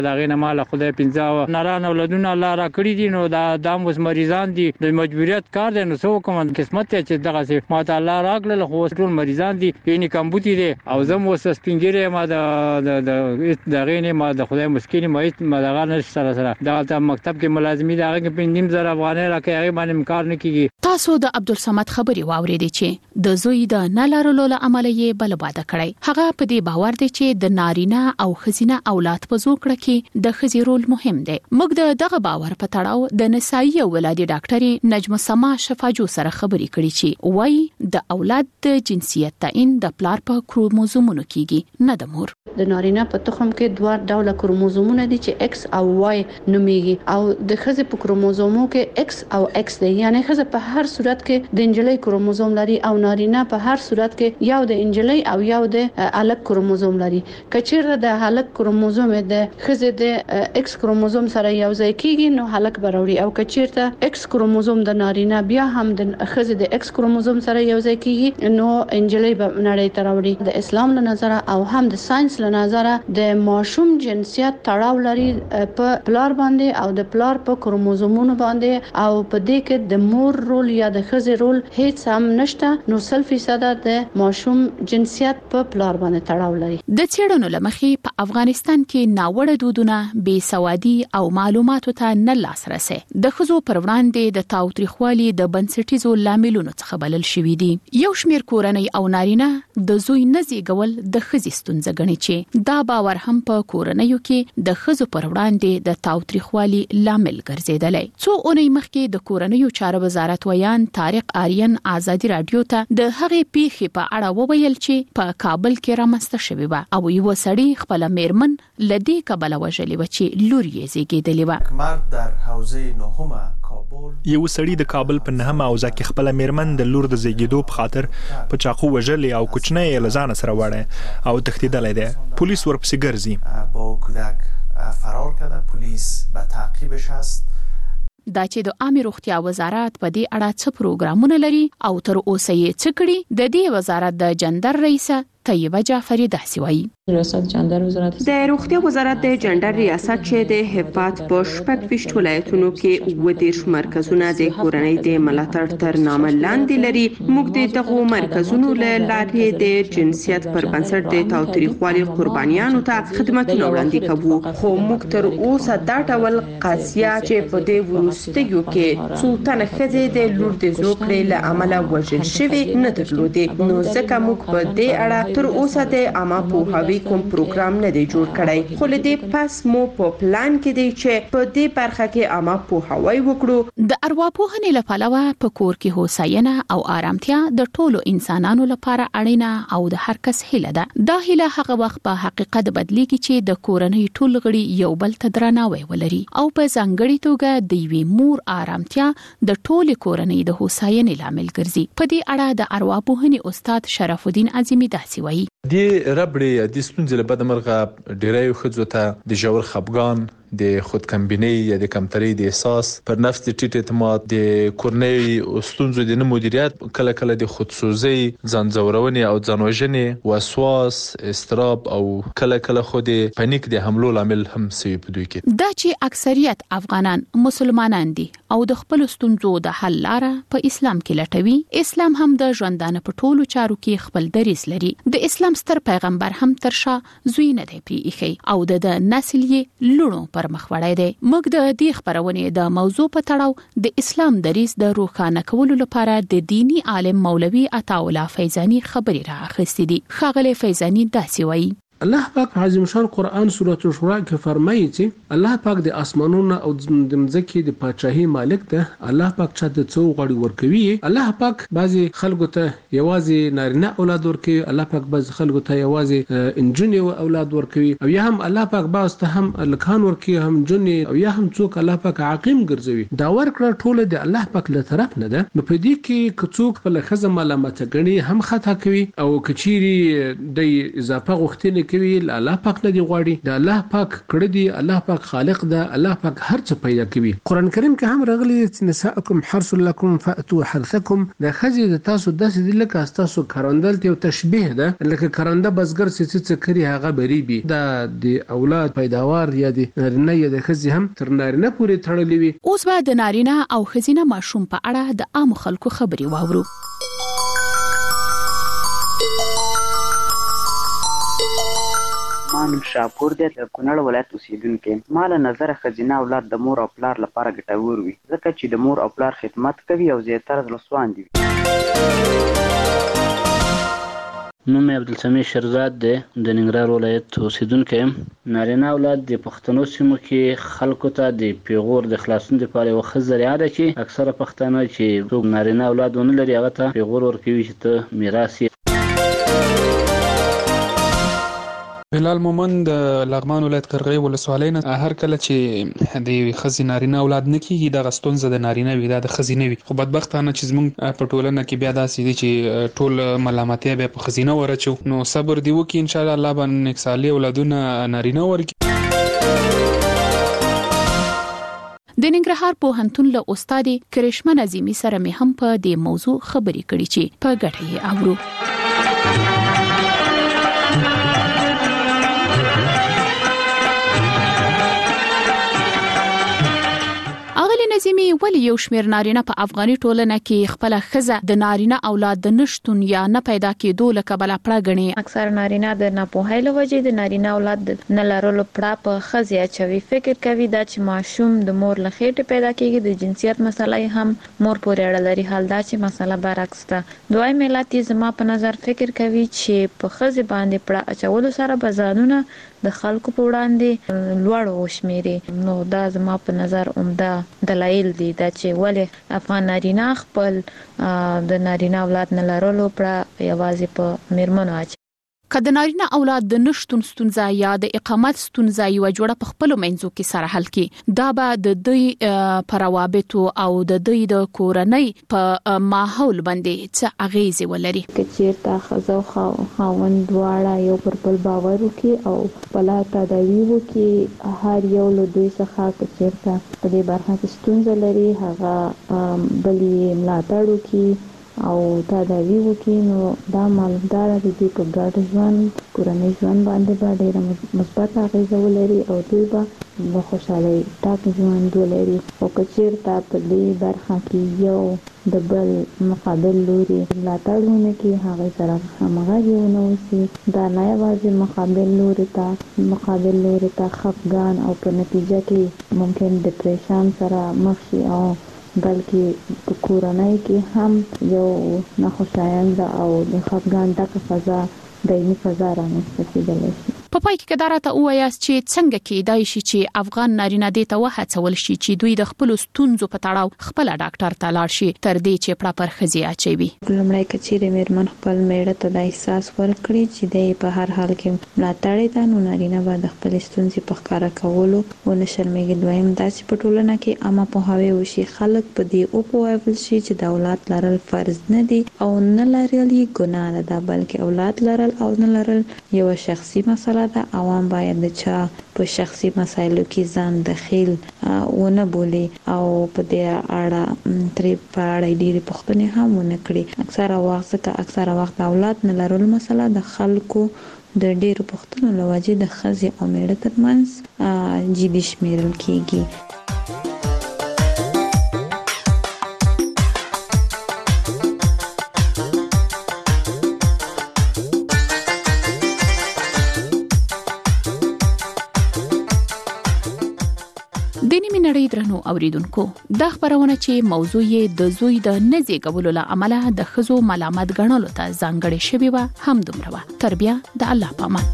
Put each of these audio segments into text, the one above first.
دا غینه مال خدای 15 ناران اولادونه الله را کړی دي نو دا داموس مریضان دي د مجبوریت کار دی نو سو کوم قسمت چې دغه سي ما ته الله راغله خو ټول مریضان دي یعنی کمبوتی دي او زم وس سپینګری ما د غینه ما د خدای مسکین ما دغه نش سره دا مکتب کې ملازمي دا کې 5,000 افغانۍ راکې هغه باندې کار نه کیږي. تاسو د عبدالصمد خبري واورېدې چې د زوی د نلارلو عمل یې بلباده کړی. هغه په دې باور دی چې د نارینه او خزینه اولاد په زوکړه کې د خزي رول مهم دی. موږ دغه باور په تړاو د نسایي او ولادي ډاکټري نجم سما شفاجو سره خبرې کړې چې وایي د اولاد د جنسیت تعین د پلار په کروموزومونو کیږي نه د مور. د نارینه په تخم کې دوه ډوله کروموزومونه دي چې X او Y نوميږي او د خزي په کروموزومو کې X او X دی یعنی خزه په هر صورت کې د انجلۍ کروموزوم لري او نارینه په هر صورت کې یو د انجلۍ او یو د الک کروموزوم لري. کچېر د الک کروموزوم د خزه د X کروموزوم سره یو ځای کیږي نو الک بروړي او کچېر ته X کروموزوم د نارینه بیا هم د خزه د X کروموزوم سره یو ځای کیږي نو انجلۍ به نړۍ ته راوړي. د اسلام له نظر او هم د ساينس له نظر د ماشوم جنسیت تړاو لري په پلار باندې او د پلار په کروموزومونو باندې او په دې کې د مور رول یا د خزه رول هیڅ هم نشته نو 100% د ماشوم جنسیت په پلار باندې تړاو لري. د څېړنو لمخې په افغانستان کې ناوړه دودونه بې سوادي او معلوماتو ته نه لاسرسي د خزو پر وړاندې د تاوتریخوالي د بنسټیزو لاملونو څخه بلل شوې دي. یو شمېر کورنۍ او نارینه د زوی نزیږول د خزي ستونزه ګڼي چې دا باور هم په کورنیو کې د خزو پر وړاندې د تاوتریخوالي لامل ګرځیدلی. څو اونۍ مخکې د کورنیو چارو وزارت ویان طارق آریان آزادي رادیو ته د هغې پیښې په اړه وویل چې په کابل کې رامنځته شوې وه او یو سړی خپل میرمن لدی کابل وژلې و چې لور یې زیږیدلې و. مرد در حوزه نهم کابل یو سړی د کابل په نهم حوزه کې خپل میرمن د لور د زیږیدو په خاطر په چاقو وژلې او کوچنی یې له ځانه سره وړی او تښتېدلی دی. پولیس ورپسې ګرځي. با کودک فرار کرده. پولیس به تعقیبش است. دا چې د عامه روغتیا وزارت په دې اړه څه پروګرامونه لري او تر اوسه یې څه کړي د دې وزارت د جندر رئیس طیبه جعفری داسې وایي. ریاست جندر وزارت د روغتیا وزارت د جندر ریاست چې د هیپات په 26 ولایتونو کې 20 مرکزونه د کورنۍ د ملاتړ تر نامه لاندې لري. موږ د دغو مرکزونو له لارې د جنسیت پر بنسټ د تاوتریخوالي قربانیانو ته خدماتونه وړاندې کوو خو موږ تر اوسه دا ډول قضیه چې په دې وروستیو کې څو تنه ښځې د لور د زوکړې له امله وژل شوې نه درلودې نو ځکه موږ په دې اړه تر اوسه د عامه پوهاوي کوم پروګرام نه دی جوړ کړی خو له دې پس مو په پلان کې دی چې په دې برخه کې عامه پوهاوی وکړو. د ارواپوهنې له پلوه په کور کې هوساینه او آرامتیا د ټولو انسانانو لپاره اړینه او د هر کس هیله ده. دا هیله هغه وخت په حقیقت بدلیږي چې د کورنۍ ټول غړي یو بل ته درناوی ولري او په ځانګړي توګه د یوې مور آرامتیا د ټولې کورنۍ د هوساینې لامل ګرځي. په دې اړه د ارواپوهنې استاد شرف الدین عظیمی داسې وایي. دې ربړې د ستونزې له بده مرغه ډیری ښځو ته د ژور خفګان د خودکمبینۍ یا د کمترۍ د احساس پر نفس د ټیټ اعتماد د کورنۍ ستونزو د نه مدیریت کله کله د خودسوزۍ ځان ځورونې او ځان وژنې وسواس اضطراب او کله کله خو د پانیک د حملو لامل هم شوي په دوی کې. دا چې اکثریت افغانان مسلمانان دي او د خپل ستونزو د حل لاره په اسلام کې لټوي. اسلام هم د ژوندانه په ټولو چارو کې خپل دریځ لري. د اسلام ستر پیغمبر هم ترشا زوی نه دی پریښی او د نسل یې لونو پر مخ وړی دی. موږ د دې خبرونې د موضوع په تړاو د اسلام دریځ د روښانه کولو لپاره د دینی عالم مولوي عطاالله فیضانی خبرې راخستې دي. ښاغلی فیضانی داسې وایي. الله پاک عظیم شان قرآن سورۃ الشورى کې فرمایي چې الله پاک د اسمانونو او د ځمکې د پاچاهي مالک دی. الله پاک چاته څو غړي ورکوي. الله پاک بعضي خلکو ته یوازې نارینه اولاد ورکوي. الله پاک بعضي خلکو ته یوازې انجونی اولاد ورکوي او یا هم الله پاک بعض ته هم الکان ورکوي هم جونی او یا هم څوک الله پاک عقیم ګرځوي. دا ورکړه ټول د الله پاک له طرف نه ده. نو په دې کې څوک په لخزه ملامت غني هم خطا کوي او کچيري د اضافه غوښتنې کوي الله پاک نه دی غواړي د الله پاک کړه دی الله پاک خالق ده الله پاک هر څه پیدا کوي قران کریم کې هم راغلي چې نساءکم حرث لكم فاتوا حرثکم د خزي د تاسو داسې دي لکه تاسو کاروندل ته تشبیه ده لکه کارنده بزګر چې کری هغه بریبي د اولاد پیداوار یا د نارینه یا د خزي هم تر نارینه پورې تړلې وي. اوس به د نارینه او خزینه ماشوم په اړه د عام خلکو خبري واورو. مان شاپور د کونړ ولایت اوسیدونکو مال نظر خزینه اولاد د مور او پلار لپاره ګټور وي ځکه چې د مور او پلار خدمت کوي او زیاتره زلسوان دي. نوم عبدالسمیع شیرزاد دی د ننګرهار ولایت اوسیدونکی یم. نارینه اولاد د پښتنو سیمو کې خلکو ته د پیغور د خلاصون لپاره یوه ښه ذریعه ده چې اکثره پښتانه چې څوک نارینه اولاد ونه لري هغه ته پیغور ورکوي چې ته میراث یې. هلال مومن د لغمان ولایت قرغې ولسوالۍ نه هر کله چې د ښځې نارینه اولاد نه کېږي دغه ستونزه د نارینه وي دا د ښځې نه وي خو بدبختانه چې زموږ په ټولنه کې بیا داسې دي چې ټول ملامتیا بیا په ښځینه ورچو نو صبر دی وکړي انشاءالله الله به نیکسالي اولادونه نارینه ورکړي. د ننګرهار پوهنتون له استاد کرشمه نظیمی سره مې هم په دې موضوع خبرې کړې چې په ګټه یې اورو. نظیمی ولی یو شمیر نارینه په افغاني ټولنه کې خپل خزه د نارینه اولاد د نشټون یا نه پیدا کېدو لکه بل پړه غني. اکثر نارینه د ناپوهۍ له وجې د نارینه اولاد نه لرلو پړه په خزه اچوي فکر کوي دا چې ماشوم د مور له خېټې پیدا کېږي د جنسیت مسله هم مور پورې اړه لري حال دا چې مسله برعکس ده. دوی ملت زما په نظر فکر کوي چې په خزه باندې پړه اچولو سره بزانونه د خلکو په وړاندې لوړ وشمیري نو دا زما په نظر عمده دلایل دي دا چې ولې افغان نارینه خپل د نارینه اولاد نه لرلو پړه یوازې په میرمنو اچي. که د نارینه اولاد د نشټون ستونزه یا د اقامت ستونزه یو جوړه په خپل منځو کې سره حل کی دا به د دوی پر روابط او د دوی د کورنۍ په ماحول باندې څه اغیزه ولري. کچیرته خزو خاوند دواړه یو پر بل باور وکي او بل تداوی وکي هر یو له دوی څخه کچیرته په دې برخه کې ستونزه لري هغه بلې ملاتړ وکي او تداوی وکي نو دا مالدار د دې په ګډ ژوند کورنۍ ژوند باندې به ډېره مثبت اغیزه ولري او دوی به خوشحالۍ ډک ژوند ولري او که چېرته په دې برخه کې یو د بل مقابل لوري ملاتړ ونه کړي هغې سره همغږي ونه اوسي دا نه یوازې مقابل لوري ته خفګان او په نتیجه کې ممکن ډپریشن سره مخ شي او بلکې په کورنۍ کې هم یو ناخوشایند او د خفګان ډکه فضا دایمي فضا رامنځته کېدلی شي. په پای کې درته وایاست چې څنګه کېدای شي چې افغان نارینه دې ته وهڅول شي چې دوی د خپل ستونزو په تړاو خپل ډاکټر ته لاړ شي تر دې چې پړه پر خزي اچوي. لومړی کچېرې میرمن خپل میړه ته د احساس ورکړي چې دی په هر حال کې ملاتړ ده نو نارینه به د خپل ستونزې په ښکاره کولو ونه شرمېږي. دویم دا چې په ټولنه کې عامه پوهاوی وشي خلک په دې وپوهول شي چې د اولاد لرل فرض نه دي او نه لرل یې ګناه ده بلکې اولاد لرل او نه لرل یو شخصي مسله ده. عوام باید د چا په شخصي مسایلو کې ځان دخیل ونه بولي او په دې اړه ترې په اړه ډېرې پوښتنې هم ونه کړي. اکثره وخت اولاد نه لرلو مسله د خلکو د ډېرو پوښتنو له وجې د ښځې او میړه ترمنځ جدي شمیرل کېږي. نړۍ درنو اوریدونکو دا خبرونه چې موضوع یې د زوی د نزیږولو له امله د خزو ملامت ګڼلو ته ځانګړې شوی و هم دومره و. تربیه د الله پامان.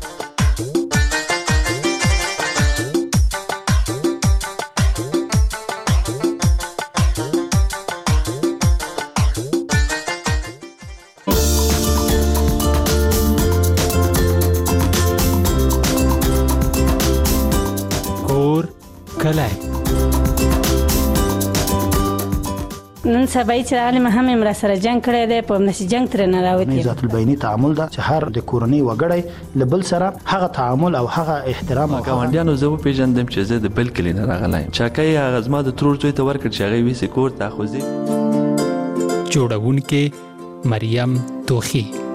کور کلی نن سبا چې عالم هم امر سره جنگ کړی دی په نشي جنگ تر نه راوتی ذات البینی تعامل دا چې هر د کورنۍ وګړی لبل سره هغه تعامل او هغه احترام او گاونډیانو زه پیژندم چې زه د بل کلی نه راغلایم چاکای هغه زما د ترور زوی ته ورکړ چې هغه وی سکور ته خوځي جوړونکې مریم توخی